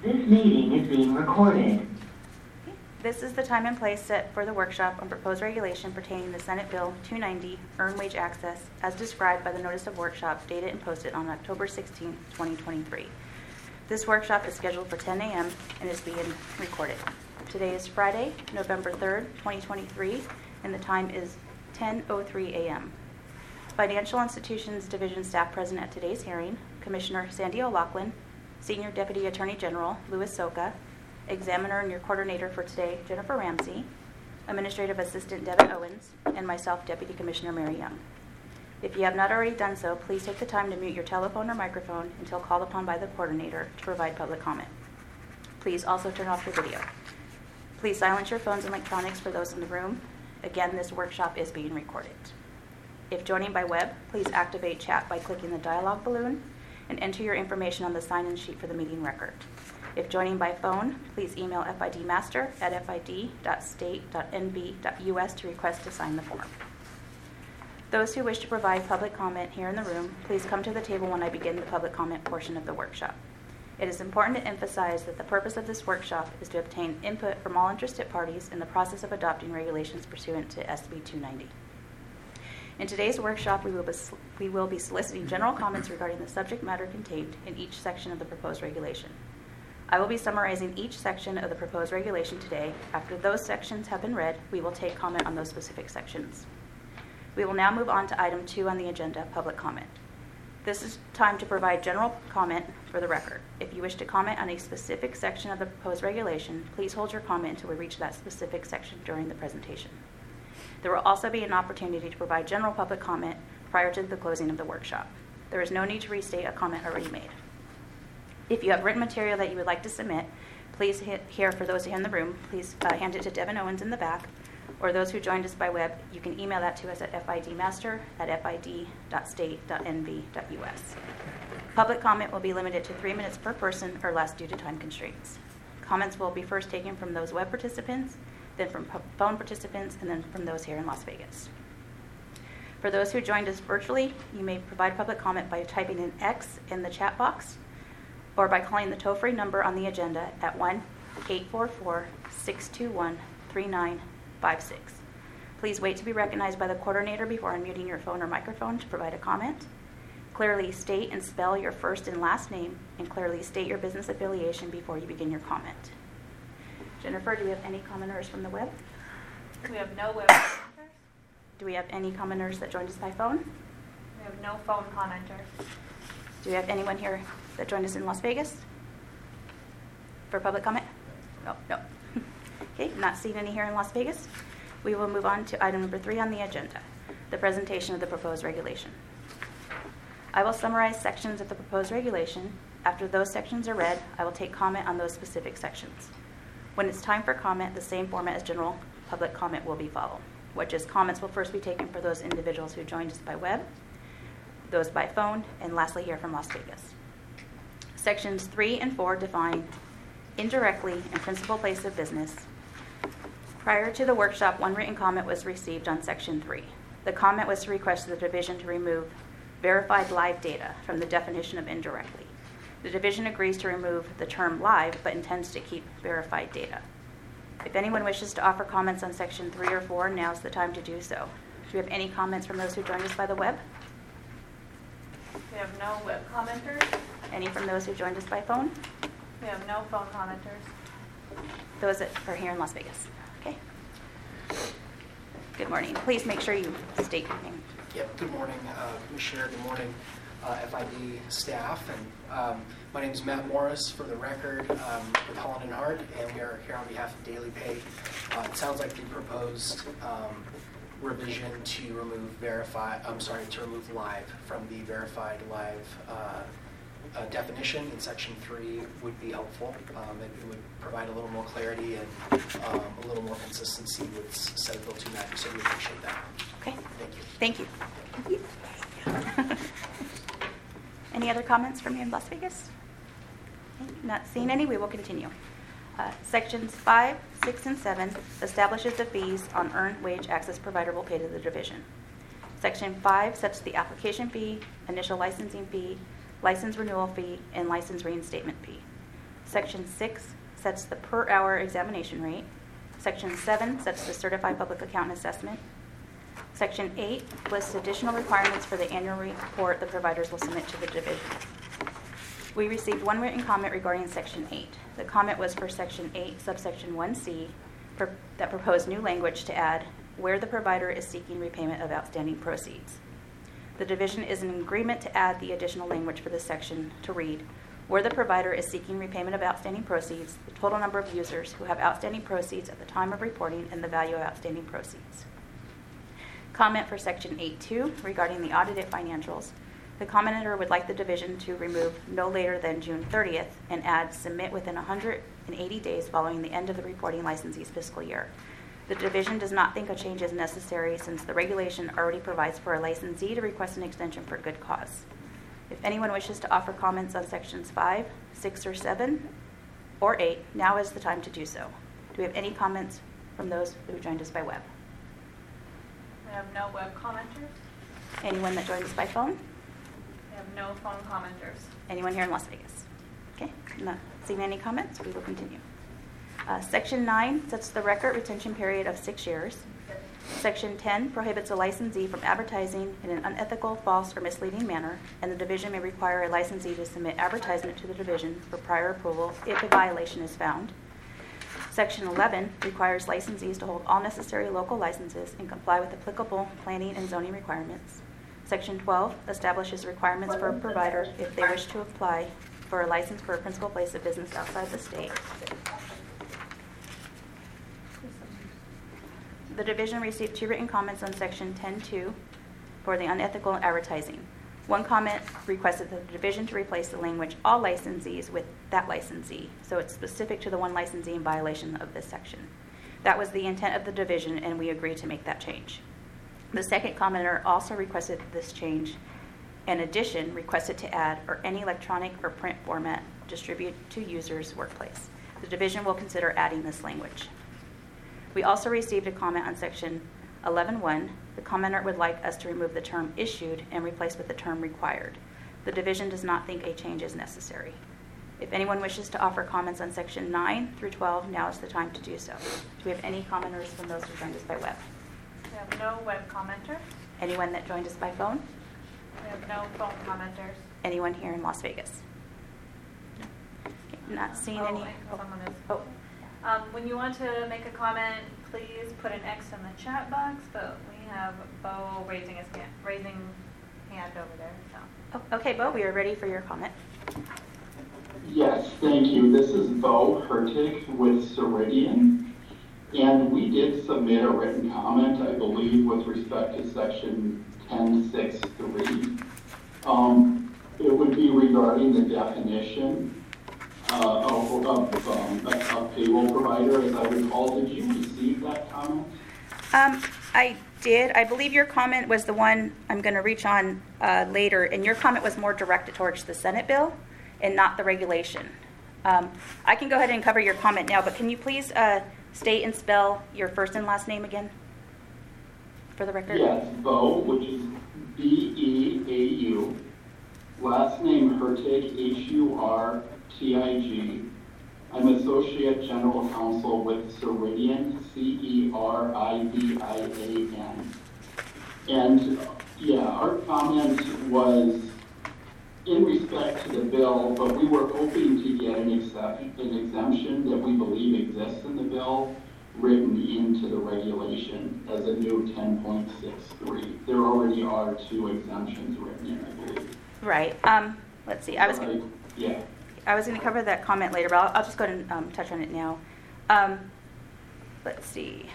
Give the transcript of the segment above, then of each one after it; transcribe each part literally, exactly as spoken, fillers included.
This meeting is being recorded. This is the time and place set for the workshop on proposed regulation pertaining to Senate Bill two ninety, Earned Wage Access, as described by the notice of workshop dated and posted on October sixteenth, twenty twenty-three. This workshop is scheduled for ten a m and is being recorded. Today is Friday, November third, twenty twenty-three, and the time is ten oh three a m Financial Institutions Division staff present at today's hearing: Commissioner Sandy O'Loughlin, Senior Deputy Attorney General Louis Soka, Examiner and your coordinator for today, Jennifer Ramsey, Administrative Assistant Devin Owens, and myself, Deputy Commissioner Mary Young. If you have not already done so, please take the time to mute your telephone or microphone until called upon by the coordinator to provide public comment. Please also turn off your video. Please silence your phones and electronics for those in the room. Again, this workshop is being recorded. If joining by web, please activate chat by clicking the dialog balloon and enter your information on the sign-in sheet for the meeting record. If joining by phone, please email fidmaster at f i d dot state dot n b dot u s to request to sign the form. Those who wish to provide public comment here in the room, please come to the table when I begin the public comment portion of the workshop. It is important to emphasize that the purpose of this workshop is to obtain input from all interested parties in the process of adopting regulations pursuant to S B two ninety. In today's workshop, we will, be, we will be soliciting general comments regarding the subject matter contained in each section of the proposed regulation. I will be summarizing each section of the proposed regulation today. After those sections have been read, we will take comment on those specific sections. We will now move on to item two on the agenda, public comment. This is time to provide general comment for the record. If you wish to comment on a specific section of the proposed regulation, please hold your comment until we reach that specific section during the presentation. There will also be an opportunity to provide general public comment prior to the closing of the workshop. There is no need to restate a comment already made. If you have written material that you would like to submit, please hit here for those here in the room. Please uh, hand it to Devin Owens in the back, or those who joined us by web, you can email that to us at fidmaster at f i d dot state dot n b dot u s. Public comment will be limited to three minutes per person or less due to time constraints. Comments will be first taken from those web participants, then from phone participants, and then from those here in Las Vegas. For those who joined us virtually, you may provide public comment by typing in X in the chat box, or by calling the toll-free number on the agenda at one eight four four, six two one, three nine five six. Please wait to be recognized by the coordinator before unmuting your phone or microphone to provide a comment. Clearly state and spell your first and last name, and clearly state your business affiliation before you begin your comment. Jennifer, do we have any commenters from the web? We have no web commenters. Do we have any commenters that joined us by phone? We have no phone commenters. Do we have anyone here that joined us in Las Vegas for public comment? No, no. Okay, not seeing any here in Las Vegas. We will move on to item number three on the agenda, the presentation of the proposed regulation. I will summarize sections of the proposed regulation. After those sections are read, I will take comment on those specific sections. When it's time for comment, the same format as general public comment will be followed, which is comments will first be taken for those individuals who joined us by web, those by phone, and lastly here from Las Vegas. Sections three and four define indirectly and principal place of business. Prior to the workshop, one written comment was received on section three. The comment was to request the division to remove verified live data from the definition of indirectly. The division agrees to remove the term live, but intends to keep verified data. If anyone wishes to offer comments on section three or four, now's the time to do so. Do we have any comments from those who joined us by the web? We have no web commenters. Any from those who joined us by phone? We have no phone commenters. Those that are here in Las Vegas. Okay. Good morning. Please make sure you state your name. Yep, good morning, uh, Commissioner. Good morning, uh, F I D staff. And um, my name is Matt Morris, for the record, um, with Holland and Hart, and we are here on behalf of Daily Pay. Uh, it sounds like the proposed um, revision to remove verify. I'm sorry, to remove live from the verified live uh, uh, definition in section three would be helpful. Um, it, it would provide a little more clarity and um, a little more consistency with Senate Bill two ninety. So we appreciate that. Okay. Thank you. Thank you. Thank you. Any other comments from you in Las Vegas? Not seeing any, we will continue. Uh, sections five, six, and seven establishes the fees on earned wage access provider will pay to the division. Section five sets the application fee, initial licensing fee, license renewal fee, and license reinstatement fee. Section six sets the per hour examination rate. Section seven sets the certified public accountant assessment. Section eight lists additional requirements for the annual report the providers will submit to the division. We received one written comment regarding Section eight. The comment was for Section eight, subsection one C, for, that proposed new language to add where the provider is seeking repayment of outstanding proceeds. The division is in agreement to add the additional language for this section to read, where the provider is seeking repayment of outstanding proceeds, the total number of users who have outstanding proceeds at the time of reporting, and the value of outstanding proceeds. Comment for Section eight two regarding the audited financials. The commenter would like the division to remove no later than June thirtieth and add submit within one hundred eighty days following the end of the reporting licensee's fiscal year. The division does not think a change is necessary since the regulation already provides for a licensee to request an extension for good cause. If anyone wishes to offer comments on Sections five, six, or seven, or eight, now is the time to do so. Do we have any comments from those who joined us by web? We have no web commenters. Anyone that joined us by phone? We have no phone commenters. Anyone here in Las Vegas? Okay, not seeing any comments, we will continue. Uh, Section nine sets the record retention period of six years. Section ten prohibits a licensee from advertising in an unethical, false, or misleading manner, and the division may require a licensee to submit advertisement to the division for prior approval if a violation is found. Section eleven requires licensees to hold all necessary local licenses and comply with applicable planning and zoning requirements. Section twelve establishes requirements for a provider if they wish to apply for a license for a principal place of business outside the state. The division received two written comments on Section ten two for the unethical advertising. One comment requested the division to replace the language all licensees with that licensee, so it's specific to the one licensee in violation of this section. That was the intent of the division, and we agreed to make that change. The second commenter also requested this change. In addition, requested to add or any electronic or print format distribute to users' workplace. The division will consider adding this language. We also received a comment on Section eleven one. The commenter would like us to remove the term issued and replace with the term required. The division does not think a change is necessary. If anyone wishes to offer comments on Section nine through twelve, now is the time to do so. Do we have any commenters from those who joined us by web? We have no web commenters. Anyone that joined us by phone? We have no phone commenters. Anyone here in Las Vegas? No. Okay, not seeing Oh, any. I think someone is. Oh. Um, when you want to make a comment, please put an X in the chat box, but we have Bo raising his hand, raising hand over there, so. Oh, okay, Bo, we are ready for your comment. Yes, thank you. This is Bo Hertig with Ceridian. And we did submit a written comment, I believe, with respect to section ten six three. Um, it would be regarding the definition uh, of, of um, a, a payroll provider, as I recall. Did you receive that comment? Um, I did. I believe your comment was the one I'm going to reach on uh, later, and your comment was more directed towards the Senate bill and not the regulation. Um, I can go ahead and cover your comment now, but can you please uh, state and spell your first and last name again for the record? Yes, Bo, which is B E A U. Last name Hertig, H U R T I G. I'm Associate General Counsel with Ceridian, C E R I D I A N. And yeah, our comment was in respect to the bill, but we were hoping to get an, except, an exemption that we believe exists in the bill written into the regulation as a new ten point six three. There already are two exemptions written in, I believe. Right. Um, let's see. I was Right. Yeah. I was going to cover that comment later, but I'll, I'll just go ahead and um, touch on it now. Um, let's see.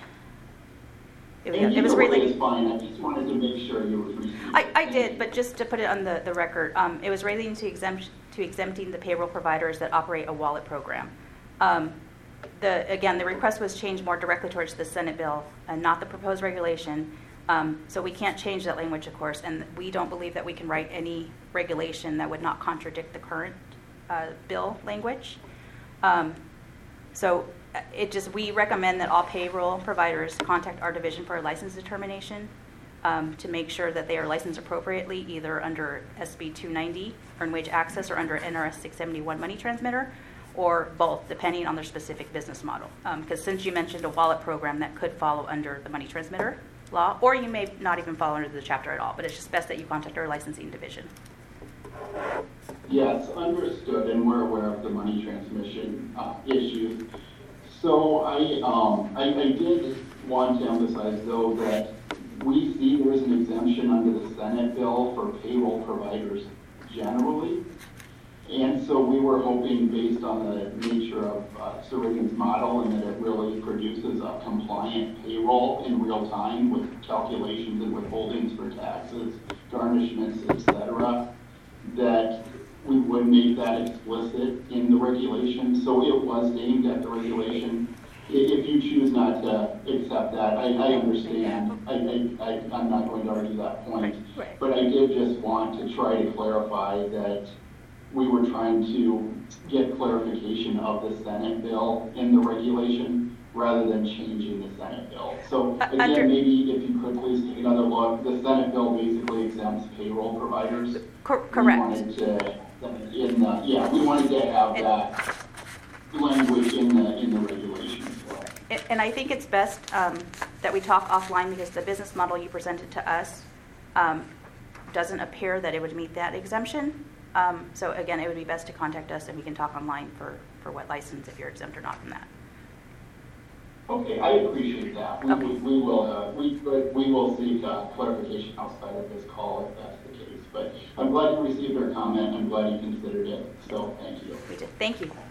It, And it was either way really. is fine. I just wanted to make sure you were receiving. I, I did, but just to put it on the, the record, um, it was relating to exempt to exempting the payroll providers that operate a wallet program. Um, the again, the request was changed more directly towards the Senate bill and not the proposed regulation. Um, so we can't change that language, of course, and we don't believe that we can write any regulation that would not contradict the current uh, bill language. Um, so it just we recommend that all payroll providers contact our division for a license determination um, to make sure that they are licensed appropriately, either under S B two ninety, Earned Wage Access, or under N R S six seventy-one Money Transmitter, or both, depending on their specific business model. Because since you mentioned a wallet program, that could follow under the money transmitter law, or you may not even fall under the chapter at all, but it's just best that you contact our licensing division. Yes, understood, and we're aware of the money transmission uh, issues. So I, um, I, I did want to emphasize, though, that we see there's an exemption under the Senate bill for payroll providers generally. And so we were hoping, based on the nature of uh, Surigan's model, and that it really produces a compliant payroll in real time with calculations and withholdings for taxes, garnishments, et cetera, that we would make that explicit in the regulation. So it was aimed at the regulation. I- If you choose not to accept that, I, I understand. I, I, I, I'm not going to argue that point. Right. But I did just want to try to clarify that we were trying to get clarification of the Senate bill in the regulation rather than changing the Senate bill. So Uh, under- again, maybe if you could please take another look. The Senate bill basically exempts payroll providers. Cor- We correct. wanted to, in the, yeah, we wanted to have And- that language in the, in the regulation as well. And- And I think it's best um, that we talk offline, because the business model you presented to us um, doesn't appear that it would meet that exemption. Um, So again, it would be best to contact us, and we can talk online for, for what license, if you're exempt or not from that. Okay, I appreciate that. We, Okay. we, we will, uh, we, but we will seek uh, clarification outside of this call if that's the case. But I'm glad you received our comment. I'm glad you considered it. So thank you. We did. Thank you.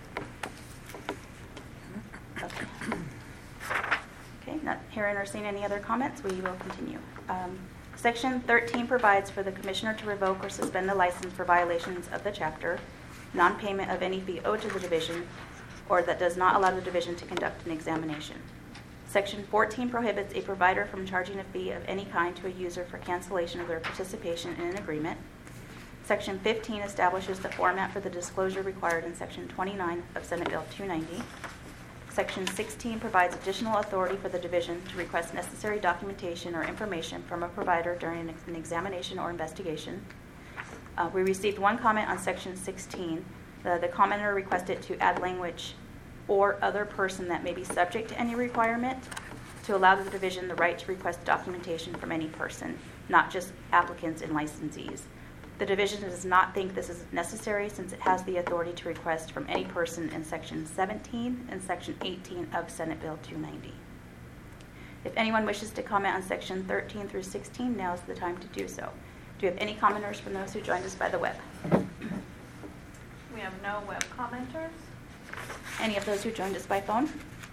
Okay. Okay, not hearing or seeing any other comments, we will continue. Um, Section thirteen provides for the commissioner to revoke or suspend a license for violations of the chapter, non-payment of any fee owed to the division, or that does not allow the division to conduct an examination. Section fourteen prohibits a provider from charging a fee of any kind to a user for cancellation of their participation in an agreement. Section fifteen establishes the format for the disclosure required in Section twenty-nine of Senate Bill two ninety. Section sixteen provides additional authority for the division to request necessary documentation or information from a provider during an ex- an examination or investigation. Uh, We received one comment on Section sixteen. The the commenter requested to add language "or other person that may be subject to any requirement" to allow the division the right to request documentation from any person, not just applicants and licensees. The division does not think this is necessary, since it has the authority to request from any person in Section seventeen and Section eighteen of Senate Bill two ninety. If anyone wishes to comment on Section thirteen through sixteen, now is the time to do so. Do you have any commenters from those who joined us by the web? We have no web commenters. Any of those who joined us by phone?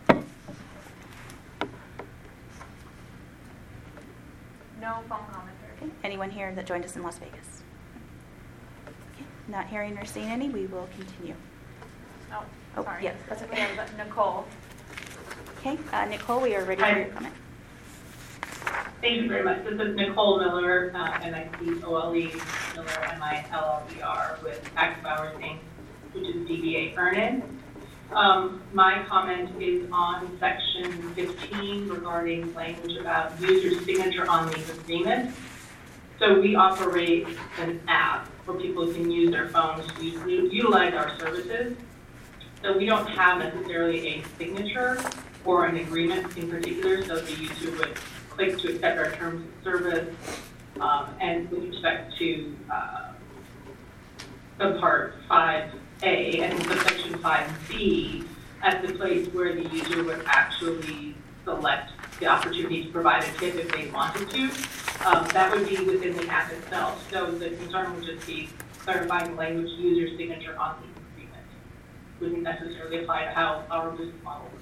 No phone commenters. Okay. Anyone here that joined us in Las Vegas? Okay. Not hearing or seeing any, we will continue. Oh, Oh, sorry. yeah, that's okay. We have Nicole. Okay, uh, Nicole, we are ready for Hi. your comment. Thank you very much. This is Nicole Miller, uh, M I C O L E, Miller, M I L L E R, with Active Hours Incorporated, which is D B A Vernon. Um, my comment is on section fifteen regarding language about user signature on the agreement. So we operate an app where people can use their phones to use- utilize our services. So we don't have necessarily a signature or an agreement in particular, so the user would click to accept our terms of service. Um, and with respect to uh, subpart five A and subsection five B, as the place where the user would actually select the opportunity to provide a tip if they wanted to, um, that would be within the app itself. So the concern would just be clarifying the language user signature on the agreement. Wouldn't necessarily apply to how our business model works.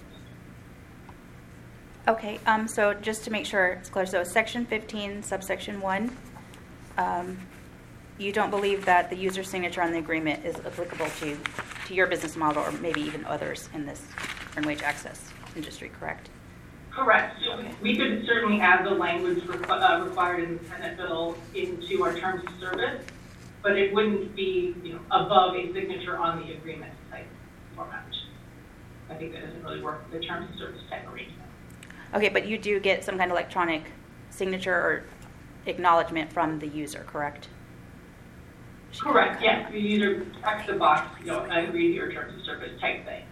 Okay, um, so just to make sure it's clear, so section fifteen, subsection one, um, you don't believe that the user signature on the agreement is applicable to, to your business model, or maybe even others in this earned wage access industry, correct? Correct. So we- we could certainly add the language requ- uh, required in the Senate bill into our terms of service, but it wouldn't be, you know, above a signature on the agreement type format. I think that doesn't really work with the terms of service type arrangement. Okay, but you do get some kind of electronic signature or acknowledgement from the user, correct? She- Correct, yes, you either check the box, you know, I agree to your terms of service type thing.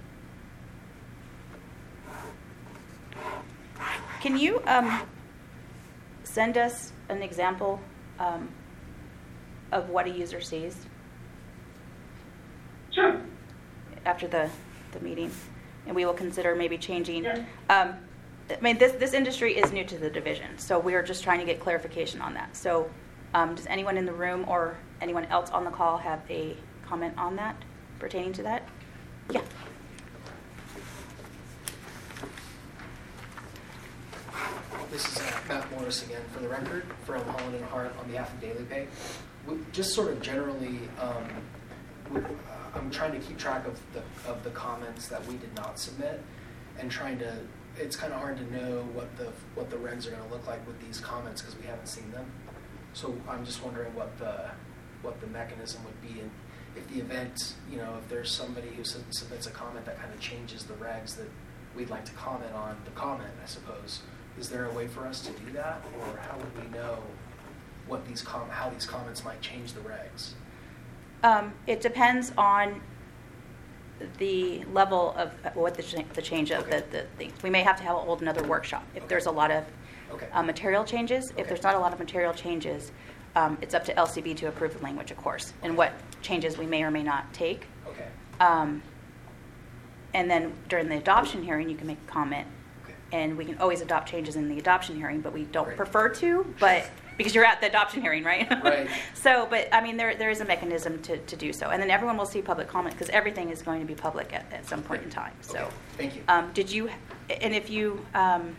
Can you um, send us an example um, of what a user sees Sure. after the, the meeting? And we will consider maybe changing. Yeah. Um, I mean, this, this industry is new to the division, so we are just trying to get clarification on that. So um, does anyone in the room or anyone else on the call have a comment on that, pertaining to that? Yeah. This is uh, Matt Morris again, for the record, from Holland and Hart on behalf of Daily Pay. We, just sort of generally, um, we, uh, I'm trying to keep track of the of the comments that we did not submit, and trying to. It's kind of hard to know what the what the regs are going to look like with these comments because we haven't seen them. So I'm just wondering what the what the mechanism would be, and if the event, you know, if there's somebody who sub- submits a comment that kind of changes the regs that we'd like to comment on the comment, I suppose. Is there a way for us to do that, or how would we know what these com- how these comments might change the regs? Um, it depends on the level of what the, ch- the change of Okay. the, the things. We may have to have hold another workshop if Okay. there's a lot of Okay. uh, material changes. If Okay. there's not a lot of material changes, um, it's up to L C B to approve the language, of course, and what changes we may or may not take. Okay. Um, and then during the adoption hearing, you can make a comment. Okay. And we can always adopt changes in the adoption hearing, but we don't Great. prefer to, but, because you're at the adoption hearing, right? Right. So, but, I mean, there, there is a mechanism to, to do so. And then everyone will see public comment, because everything is going to be public at, at some point in time, so. Okay. Thank you. Um, did you, and if you, um,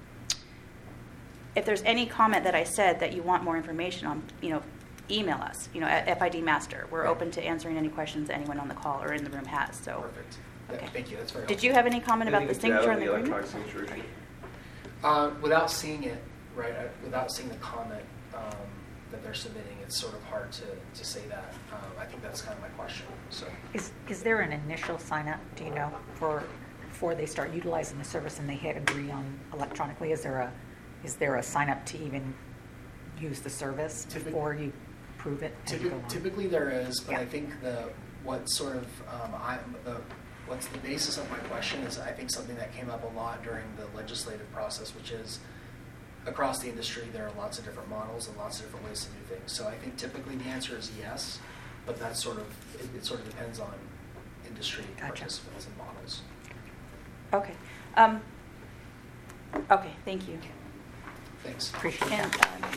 if there's any comment that I said that you want more information on, you know, email us, you know, at F I D Master. We're Right. open to answering any questions anyone on the call or in the room has, so. Perfect. Yeah, Okay. Thank you. That's very Did you have any comment about the Anything to add signature on and the agreement? electronic signature issue? Uh, without seeing it, right, uh, without seeing the comment um, that they're submitting, it's sort of hard to, to say that. Um, I think that's kind of my question. So, Is, is there an initial sign-up, do you know, for, before they start utilizing the service and they hit agree on electronically? Is there a, is there a sign-up to even use the service Typic- before you approve it and go typi- on? typically there is, but Yeah. I think the what sort of um, I, the what's the basis of my question is I think something that came up a lot during the legislative process, which is across the industry there are lots of different models and lots of different ways to do things. So I think typically the answer is yes, but that's sort of it, it sort of depends on industry Gotcha. participants and models. Okay. Um, okay, thank you. Thanks. Appreciate And, that. um,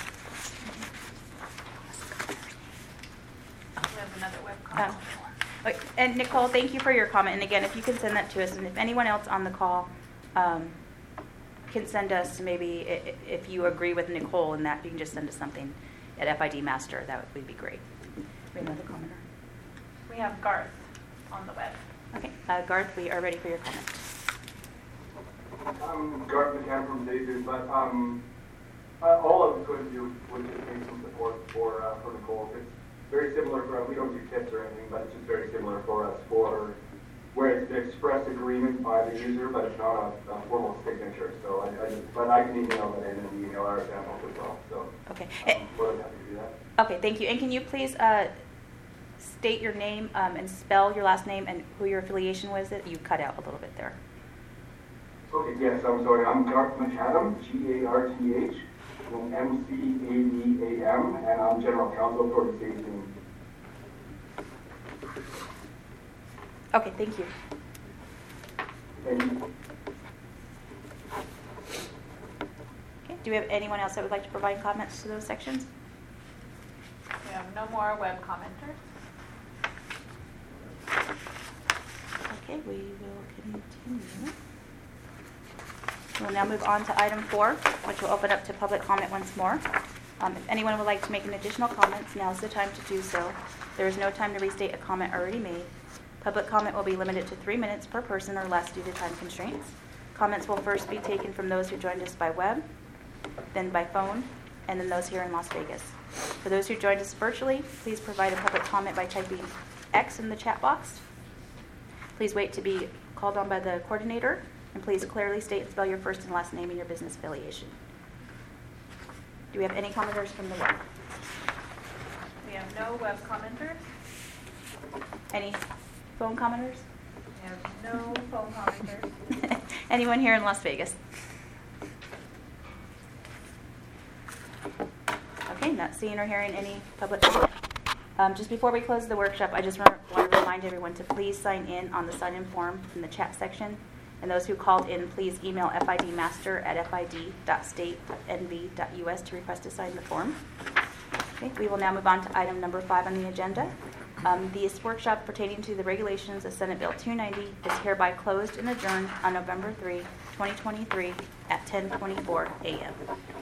We have another web Um, comment. okay, And Nicole, thank you for your comment. And again, if you can send that to us, and if anyone else on the call um, can send us, maybe i- i- if you agree with Nicole in that, you can just send us something at F I D Master. That would be great. We have another commenter. We have Garth on the web. Okay, uh, Garth, we are ready for your comment. I'm Garth McCann from Daisy, but um, uh, all I was going to do was just make some support for uh, for Nicole. It's very similar for we don't do tips or anything, but it's just very similar for us for where it's an express agreement by the user, but it's not a, a formal signature. So I, I just, but I can email that in and email our examples as well. So Okay. um, more than happy to do that. Okay, thank you. And can you please uh, state your name um, and spell your last name and who your affiliation was? That you cut out a little bit there. Okay, yes, I'm sorry. I'm Garth McAdam, G A R T H, and M C A D A M, and I'm General Counsel for the state team. Okay, thank you. Thank you. Okay, do we have anyone else that would like to provide comments to those sections? We have no more web commenters. Okay, we will continue. We'll now move on to item four, which will open up to public comment once more. Um, If anyone would like to make an additional comments, now's the time to do so. There is no time to restate a comment already made. Public comment will be limited to three minutes per person or less due to time constraints. Comments will first be taken from those who joined us by web, then by phone, and then those here in Las Vegas. For those who joined us virtually, please provide a public comment by typing X in the chat box. Please wait to be called on by the coordinator, and please clearly state and spell your first and last name and your business affiliation. Do we have any commenters from the web? We have have no web commenters. Any phone commenters? We have no phone commenters. Anyone here in Las Vegas? Okay, not seeing or hearing any public comment. Um, just before we close the workshop, I just want to remind everyone to please sign in on the sign-in form in the chat section. And those who called in, please email fidmaster at fid dot state dot n v dot u s to request to sign the form. Okay, we will now move on to item number five on the agenda. Um, this workshop pertaining to the regulations of Senate Bill two ninety is hereby closed and adjourned on November third, twenty twenty-three at ten twenty-four a m